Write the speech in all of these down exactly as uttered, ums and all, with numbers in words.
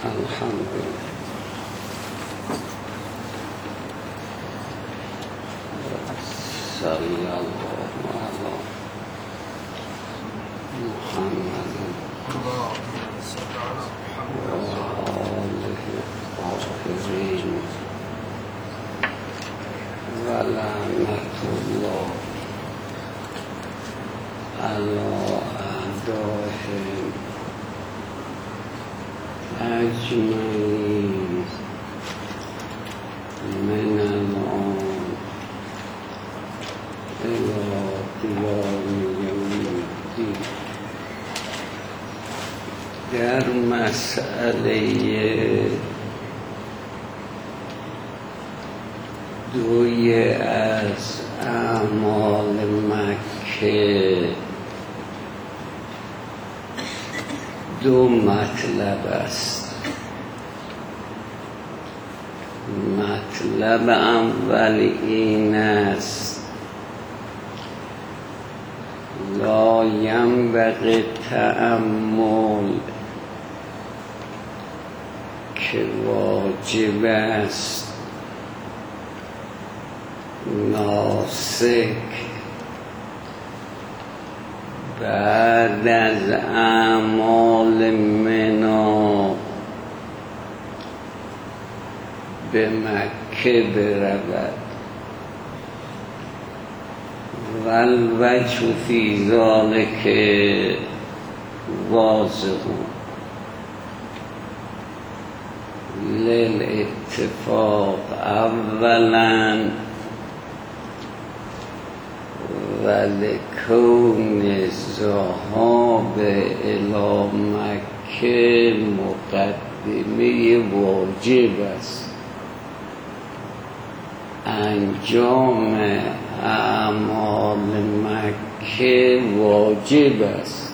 الحمد لله صلی الله علی محمد و آله الطاهرین و لعنت الله علی اعدائهم اجمعین من الان الى قیام یوم الدین. در مسئله دوی از اعمال مکه دو مطلب است. مطلب اول این است لا ینبغی تأمل که واجب است ناسک بعد از اعمال منا به مکه برود و الوجه فی ذلک واضح للاتفاق اولا و لکون ذهاب الی مکه مقدمه واجب است. انجام اعمال مکه واجب است.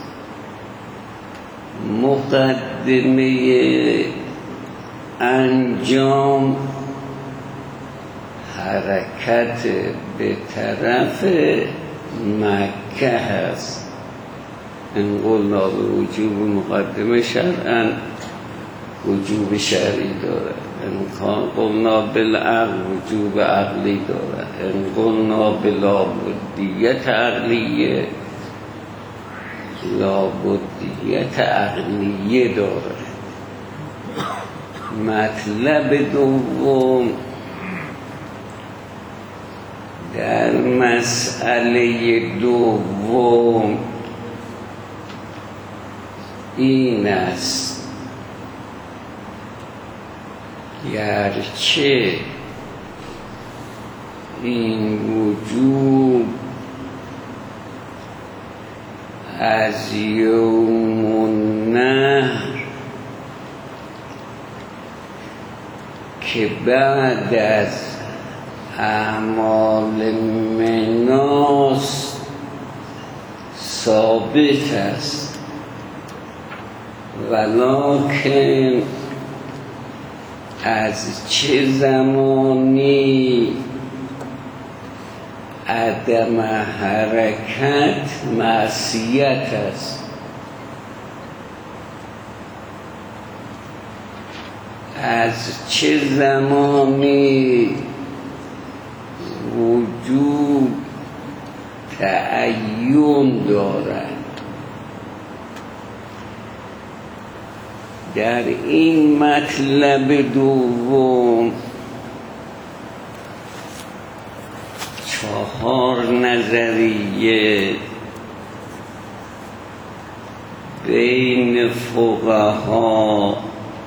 مقدمه انجام حرکت به طرف مکه هست. این قلنا به وجوب مقدمه شرعاً وجوب شرعی داره. این قلنا بالعقل وجوب عقلی داره. این قلنا بلابدیت عقلیه لابدیت عقلیه داره. مطلب دوم در مسئله دوم این است گرچه این وجوب از یوم النحر که بعد از اعمال مناس ثابت است، ولکن از چه زمانی عدم حرکت معصیت است. از چه زمانی وجود تعین دارد. در این مطلب دوم چهار نظریه بین فقها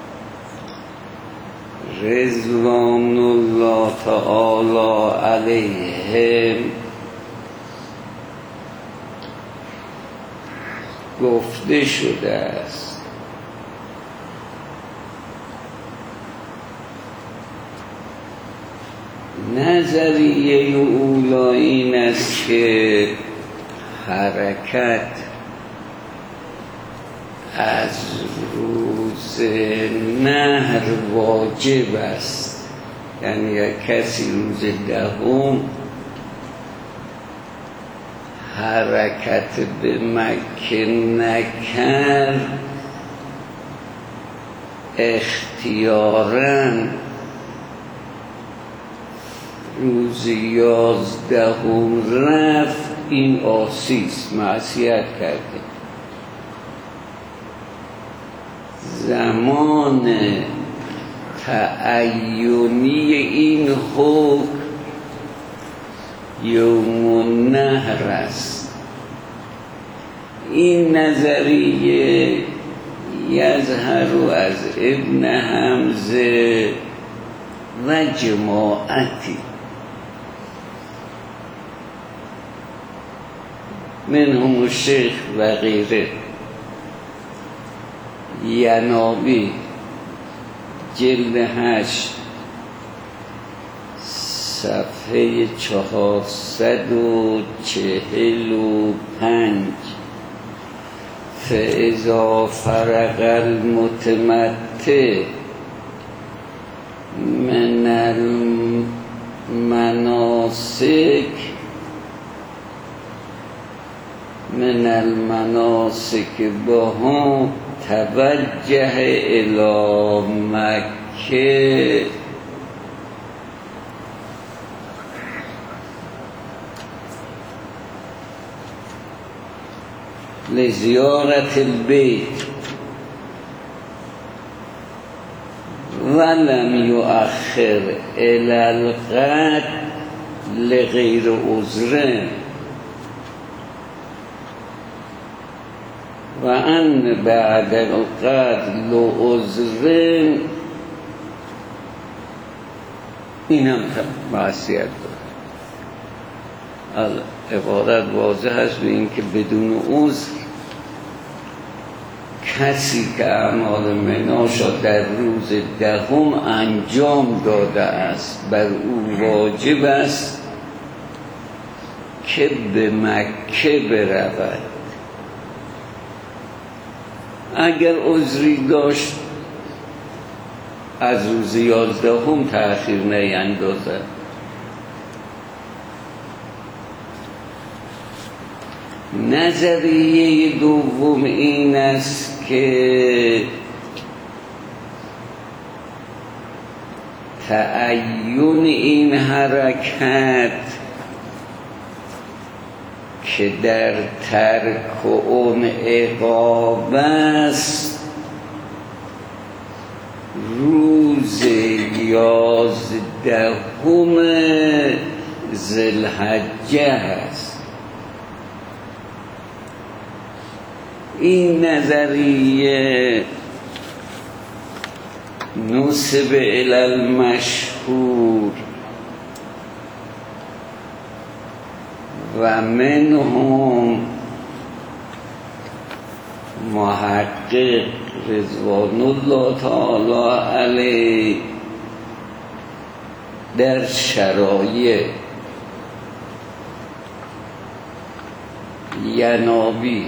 رضوان الله تعالی علیهم گفته شده است. نظریه اولی این است که حرکت از روز نحر واجب است. یعنی کسی روز دهم حرکت به مکه نکرد اختیاراً روز یازدهم رفت، این آسیست، معصیت کرده. زمان تعینی این حکم یوم النحر است. این نظریه یظهر از ابن حمزه و جماعتی منهم الشیخ و غیره. ینابی جلد هشت صفحه چهارصد و چهل و پنج. فاذا فرغ المتمتع من المناسک من المناسک بها توجه الی مکه لزیارت البیت ولم یؤخر الی الغد لغیر عذر و ان بعد الغد لعذر. این هم معصیت داره. عبارت واضح است به این که بدون عذر کسی که اعمال مناشا در روز دهم انجام داده است بر او واجب است که به مکه برود. اگر عذری داشت از روز یازدهم تأخیر نیندازد. نظریه دوم این است که تعین این حرکت که در ترک اون عقاب است روز یازدهم ذوالحجه است. این نظریه نسب الی المشهور و منهم محقق رضوان الله تعالی علیه در شرایع ینابی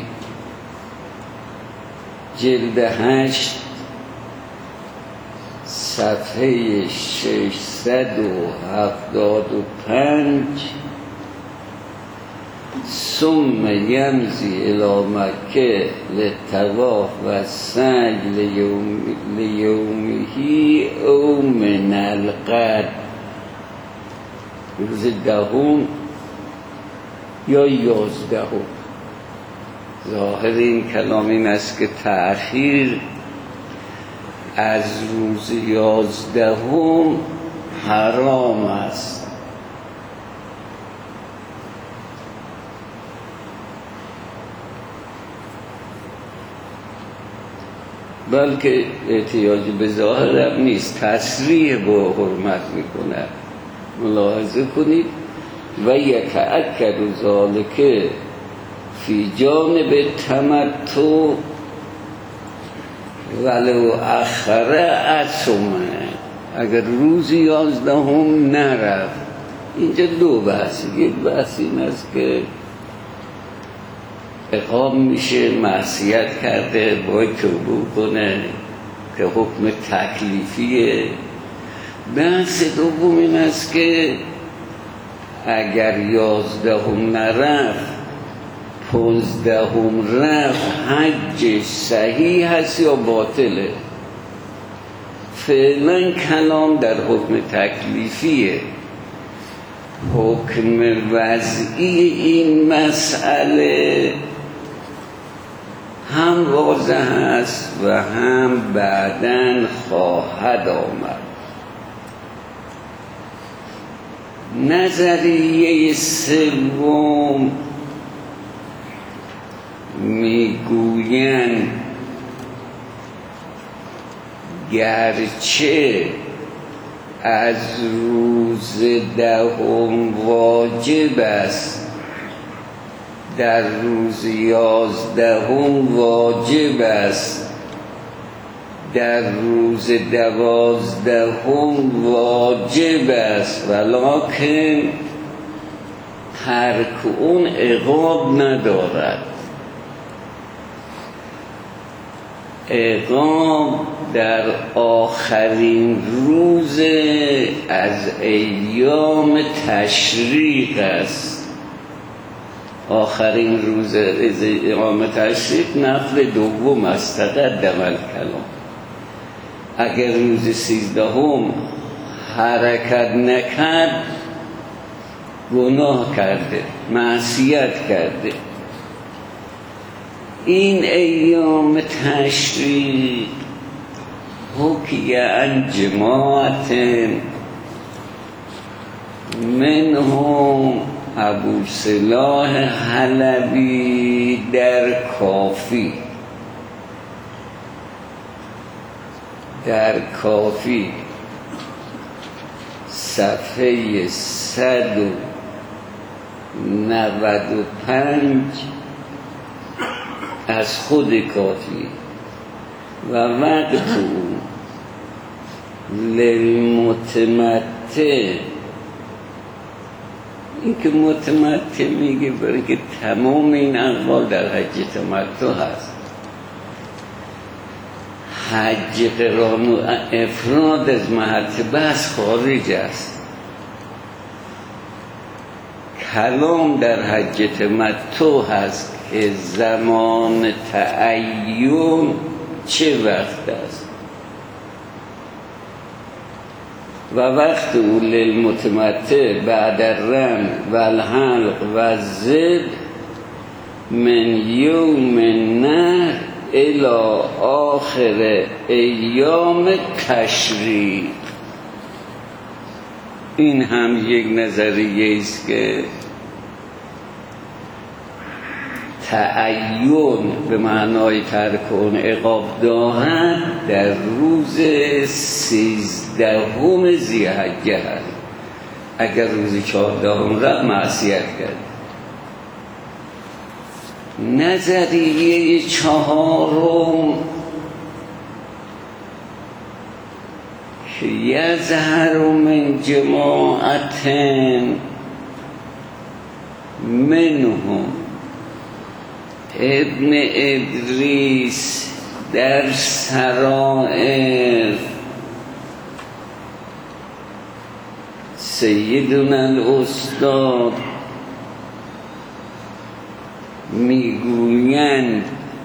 جلد هشت صفحه ششصد و هفتاد و پنج. ثم یمضی الی مکه للطواف و سعی لیومه او من الغد، روز دهم یا یازدهم. ظاهر این کلام این است که تأخیر از روز یازدهم حرام است. بلکه احتیاج به ظاهر هم نیست، تصریح با حرمت میکنه. ملاحظه کنید و یتأکد ذالک فی جانب تمتع ولو اخره اصومه. اگر روز یازدهم نرفت، اینجا دو بحث. یک بحث این است که اقام میشه، معصیت کرده، باید توبه کنه که حکم تکلیفیه. بحث دوم این است که اگر یازدهم نرفت پونزدهم رفت، حجش صحیح هست یا باطله؟ فعلا کلام در حکم تکلیفیه. حکم وضعی این مسئله هم واضح است و هم بعداً خواهد آمد. نظریه سوم میگویند گرچه از روز دهم واجب است، در روز یازدهم واجب است، در روز دوازدهم واجب است، ولکن ترک اون عقاب ندارد. عقاب در آخرین روز از ایام تشریق است. آخرین روز از ایام تشریق نفل دوم است. تقدم الکلام. اگر روز سیزدهم حرکت نکرد گناه کرده، معصیت کرده. این ایام تشریق حکی عن جماعت منهم ابو صلاح حلبی در کافی در کافی صفحه صد و نود و پنج از خود کافی و وقت او للمتمتع، این که متمتع میگه برای که تمام این اقوال در حج تمتع هست. حج قران و افراد از محل بحث خارج است. کلام در حج تمتع هست که زمان تعین چه وقت است و وقت او للمتمتع بعد الرم و الحلق و الزد من یوم النحر الی آخر ایام تشریق. این هم یک نظریه است که تعین به معنای ترک عقاب دارد در روز سیزدهم ذی‌حجه هست. اگر روز چهاردهم را معصیت کرد. نظریه چهارم که یظهر من جماعت منهم ابن ادریس در سرائر سیدنا الاستاد میگویند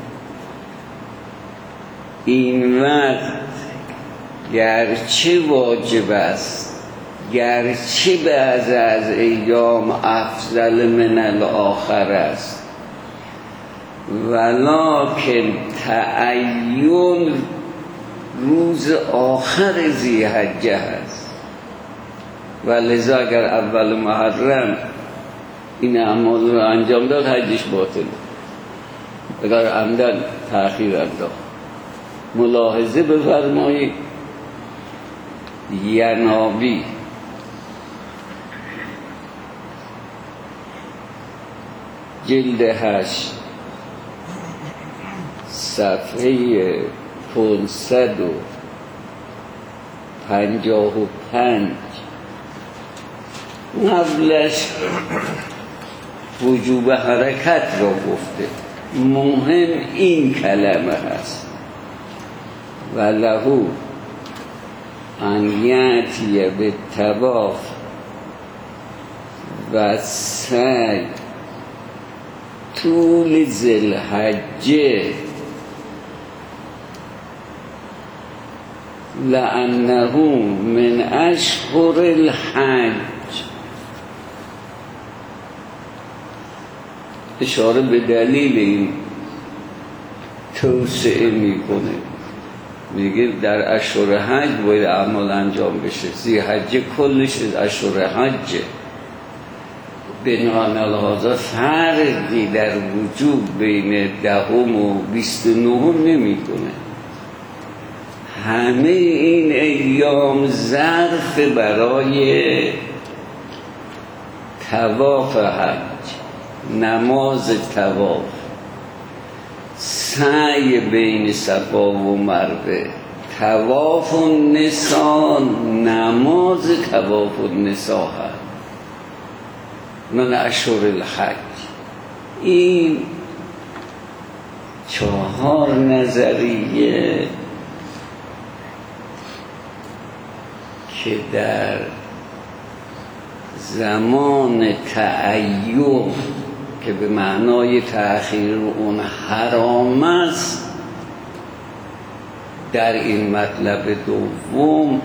این وقت گرچه واجب است، گرچه بعض از ایام افضل من الاخر است، ولکن تعین روز آخر ذی‌حجه است و لذا اگر اول محرم این اعمال رو انجام داد حجش باطل. اگر عمدن تأخیر انداخت. ملاحظه بفرمایید ینابی جلد هشت صفحه پانصد و پنجاه و پنج قبلش وجوب حرکت را گفته. مهم این کلمه هست و لهو ان یأتی بالطواف و سعی طول ذی الحجه لأنه من اشهر الحج، اشاره به دلیل این توسعه میکنه، میگه در اشهر حج باید اعمال انجام بشه. ذی‌حجه کلش اشهر حجه، بنابراین لحاظا فرقی در وجود بین دهم و بیست و نهم نمی کنه. همه این ایام ظرف برای طواف حج، نماز طواف، سعی بین صفا و مروه، طواف النساء، نماز طواف النساء هست من اشهر الحج. این چهار نظریه که در زمان تعیین که به معنای تأخیر اون حرام است، در این مطلب دوم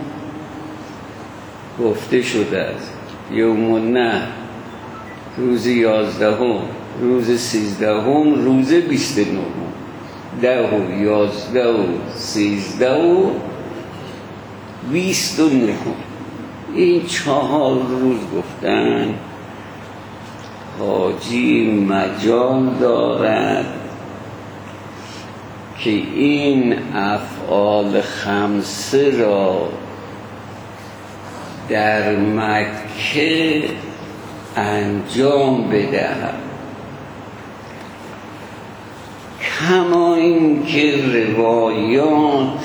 گفته شده است. یوم النحر روز یازدهم، روز سیزدهم، روز بیست و نهم، ده و یازده و سیزده و بیست و نهم. این چهار روز گفتن حاجی مجال دارد که این افعال خمسه را در مکه انجام بدهد، کما اینکه روایات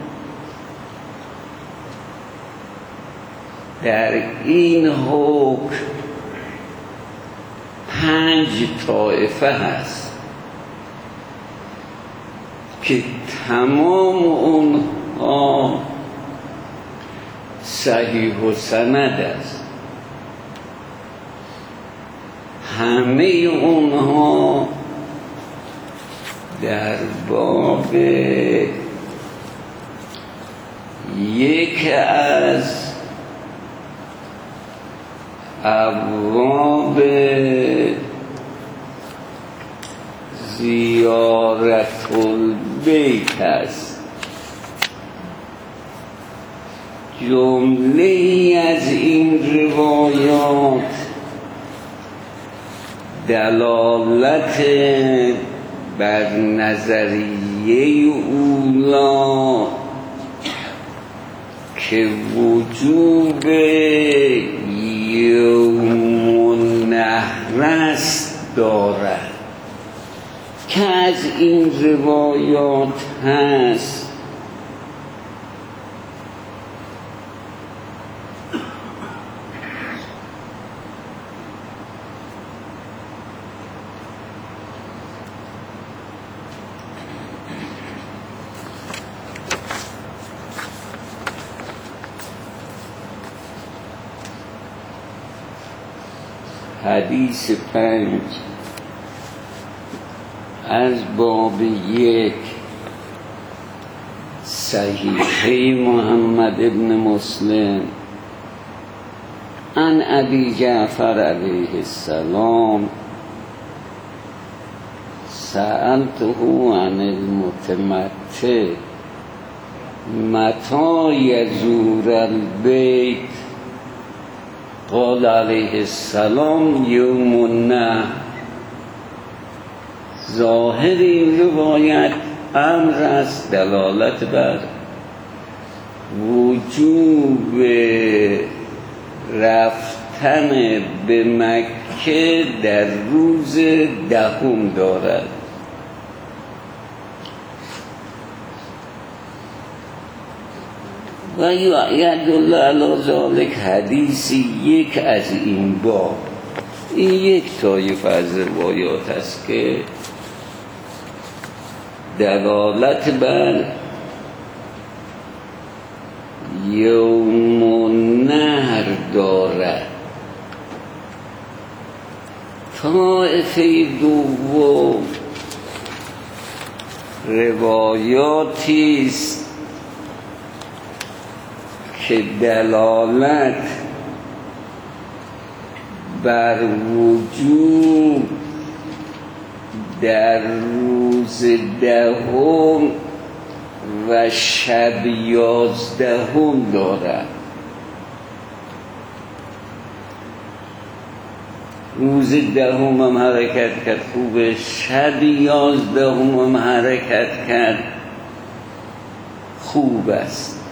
در این حکم پنج طایفه هست که تمام اونها صحیح و سند است. همه اونها در باب یک از ابواب زیارت البیت است. جمله از این روایات دلالت بر نظریه اولا که وجوب یوم النحر است دارد، که از این روایات هست حدیث پنج از باب یک صحیحه محمد ابن مسلم عن ابی جعفر علیه السلام سألته عن المتمتع متى یزور البیت قال علیه السلام یوم النحر. ظاهر این روایت امر است، دلالت بر وجوب رفتن به مکه در روز دهم دارد. و یدل علی ذلک حدیث یک از این باب. این یک طایفه از روایات است که دلالت بر یوم النحر دارد. طایفه دوم روایاتی است که دلالت بر وجود در روز دهم و شب یازدهم دارد. روز دهم هم حرکت کرد خوبه، شب یازدهم هم حرکت کرد خوب است.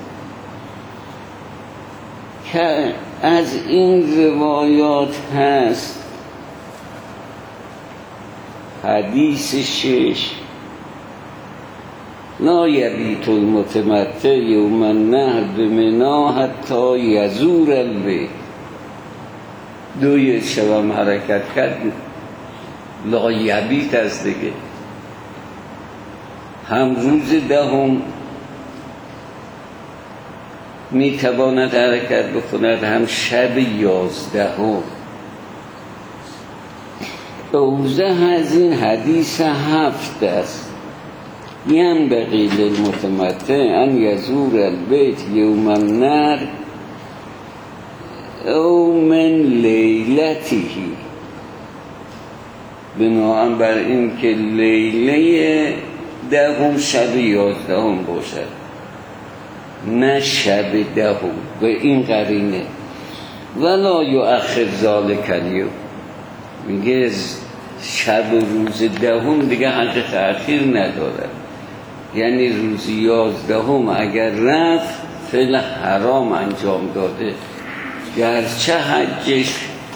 که از این روایات هست حدیث شش: لا یبیت المتمتع یوم النحر بمنی حتی یزور البیت. دوی شبم حرکت کرد، لا یبیت است دیگه، هم روز دهم میتواند حرکت بکند، هم شب یازدهم. اوزه از این حدیث هفت است: ینبغی للمتمتع ان یزور البیت یوم النحر او من لیلته، بناهن بر این که لیله دهم شب یازدهم باشد، نه شب دهم. به این قرینه ولا یؤخر ذلک الیوم، میگه شب روز دهم دیگه حق تأخیر ندارد. یعنی روز یازدهم اگر رفت فعل حرام انجام داده، گرچه حجش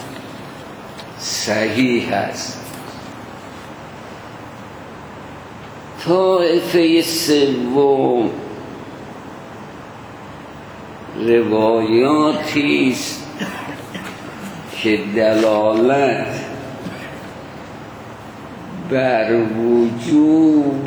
صحیح است. طائفه سوم روایاتی است که دلالت بر وجوب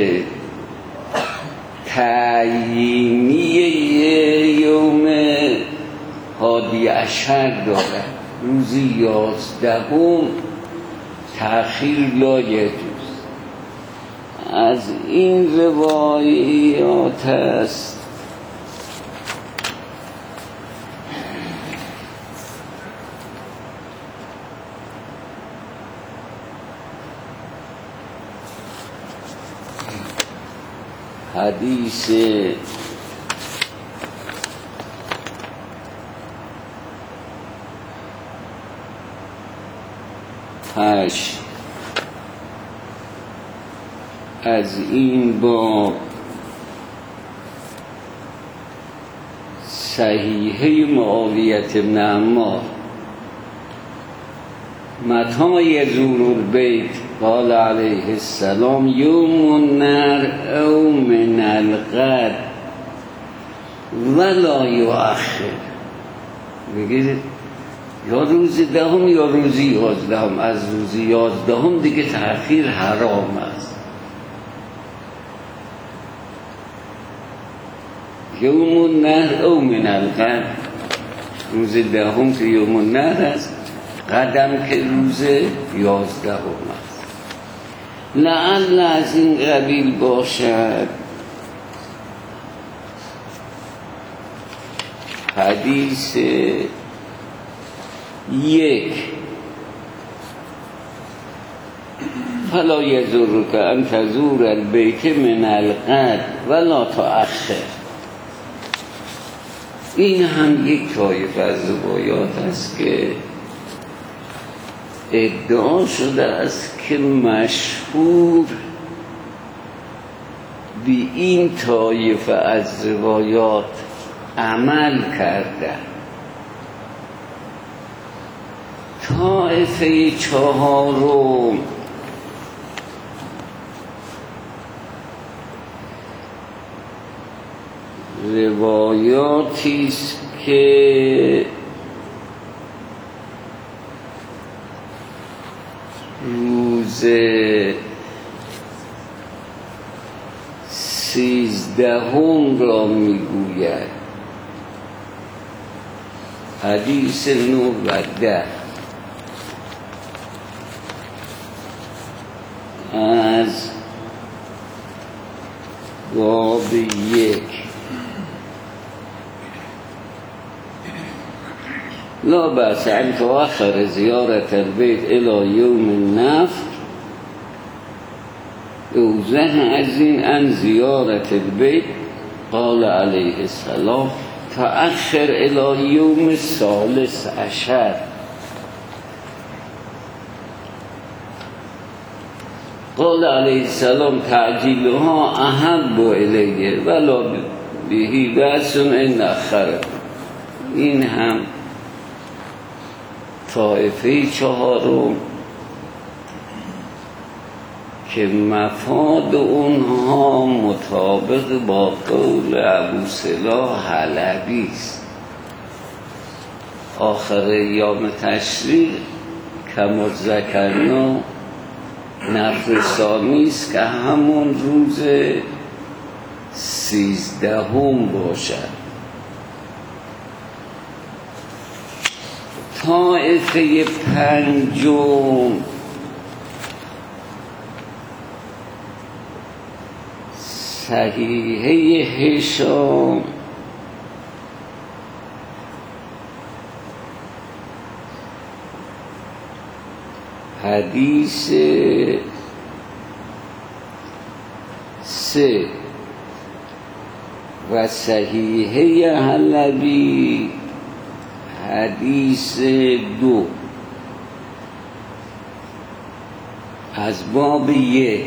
تعیینی یوم هادی عشر دارد. روز یازدهم تأخیر لا یجوز. از این روایات است حدیث هشت از این با صحیحه معاویه بن عمار: متى یزور البیت قال علیه السلام یوم النحر او من الغد ولا یؤخر. میگه یا روز دهم یا روز یازدهم. از روز یازدهم دیگه تأخیر حرام است. یوم النحر او من الغد، روز دهم که یوم النحر است، قدم که روز یازدهم است. لعل از این قبیل باشد حدیث یک: فلا یضرک ان تزور البیت من الغد ولا تؤخر. این هم یک طایفه از روایات است که ادعا شده است که مشهور به این طایفه از روایات عمل کرده. طایفه چهارم روایاتی است که روز سیزدهم را میگوید. حدیث نو و ده از باب یک: لا بأس ان تؤخر زیارت البیت الى یوم النفر اوزه از این ان زیارت البیت قال علیه السلام تأخر الى یوم الثالث عشر قال علیه السلام تعجیلها احب الیه ولا بهی بأس ان اخره. این هم طایفه چهارم که مفاد اونها مطابق با قول ابو صلاح حلبی است. آخر ایام تشریق کما ذکرنا نفر ثانی است که همون روز سیزدهم باشد. طائفه پنجم صحیحه هشام حدیث سه و صحیحه حلبی حدیث دو از باب یک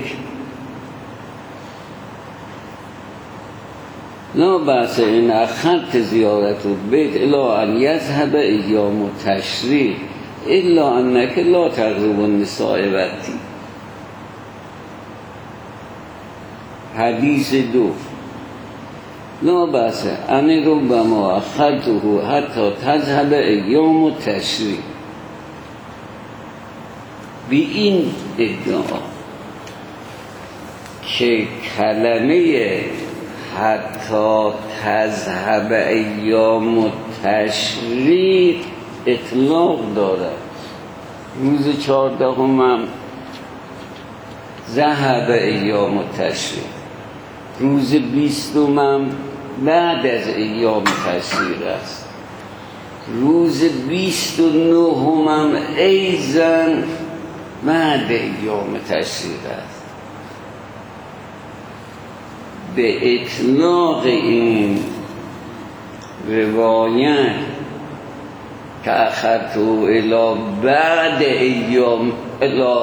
لا بأس ان اخرت زیارت البیت الا ان یذهب ایام التشریق الا انک لا تقرب النساء وقتی. حدیث دو لا بأس ان ربما اخرته حتی تذهب ایام التشریق. بی این ادعا که کلمه حتی تذهب ایام التشریق اطلاق دارد. روز چهاردهم هم ذهب ایام التشریق، روز بیستم هم بعد از ایام تشریق است، روز بیست و نهم هم ایضا بعد ایام تشریق است. به اطلاق این روایت که اخرتو الی بعد ایام الی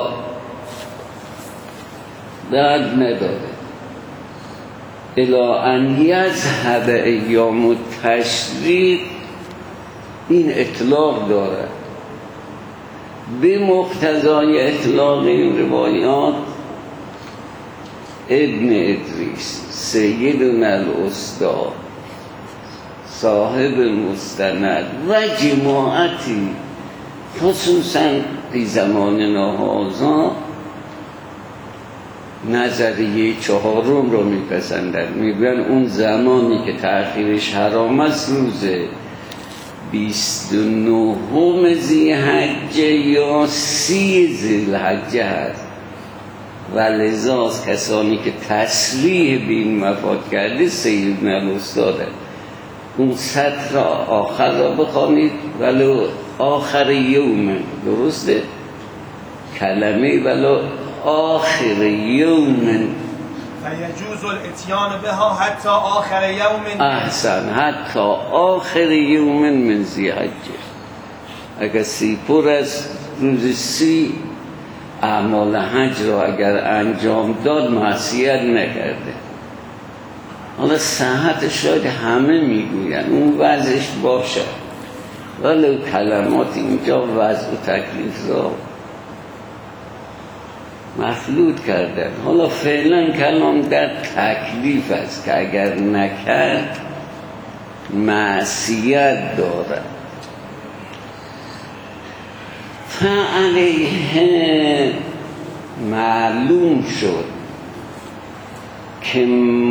بعد نداره، الی ان یذهب ایام التشریق این اطلاق داره. به مقتضای اطلاق این روایات ابن ادریس سیدنا الاستاد صاحب مستند و جماعتی خصوصا در زماننا هذا نظریه چهارم رو میپسندن. میگن اون زمانی که تأخیرش حرام است روز بیست و نهم ذی‌حجه یا سی ذی‌الحجه هست و لذاست کسانی که تصریح به این مفاد کرده سیدنا الاستاده. اون سطر آخر را بخوانید ولو آخر یوم، درسته؟ کلمه ولو آخر یوم فیجوز الاتیان بها حتی آخر یوم. احسن، حتی آخر یوم من ذی‌حجه. اگر سی پر از روز سی اعمال حج را اگر انجام داد معصیت نکرده. حالا صحت شاید همه میگوین اون وضعش باشه، ولی کلمات اینجا وضع و تکلیف را مخلوط کردن. حالا فعلا کلام در تکلیف است که اگر نکرد معصیت دارد. فعلیه معلوم شد که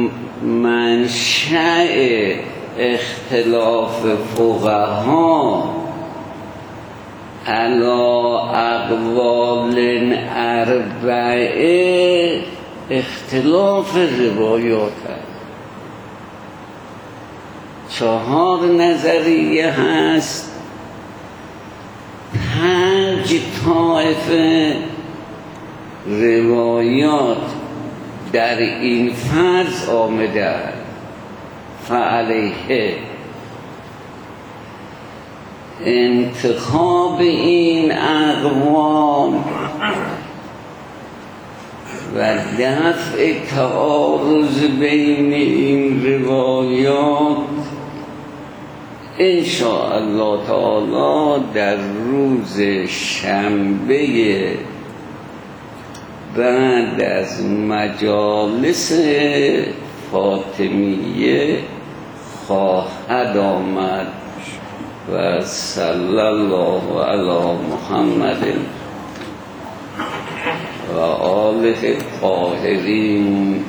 منشأ اختلاف فقها علی اقوال اربعه اختلاف روایات هست. چهار نظریه هست پنج طایفه روایات در این فرض آمده فعلیه انتخاب این اقوال و دفع تعارض بین این روایات انشاءالله تعالی در روز شنبه بعد از مجالس فاطمیه خواهد آمد و صلی الله علی محمد و آله الطاهرین.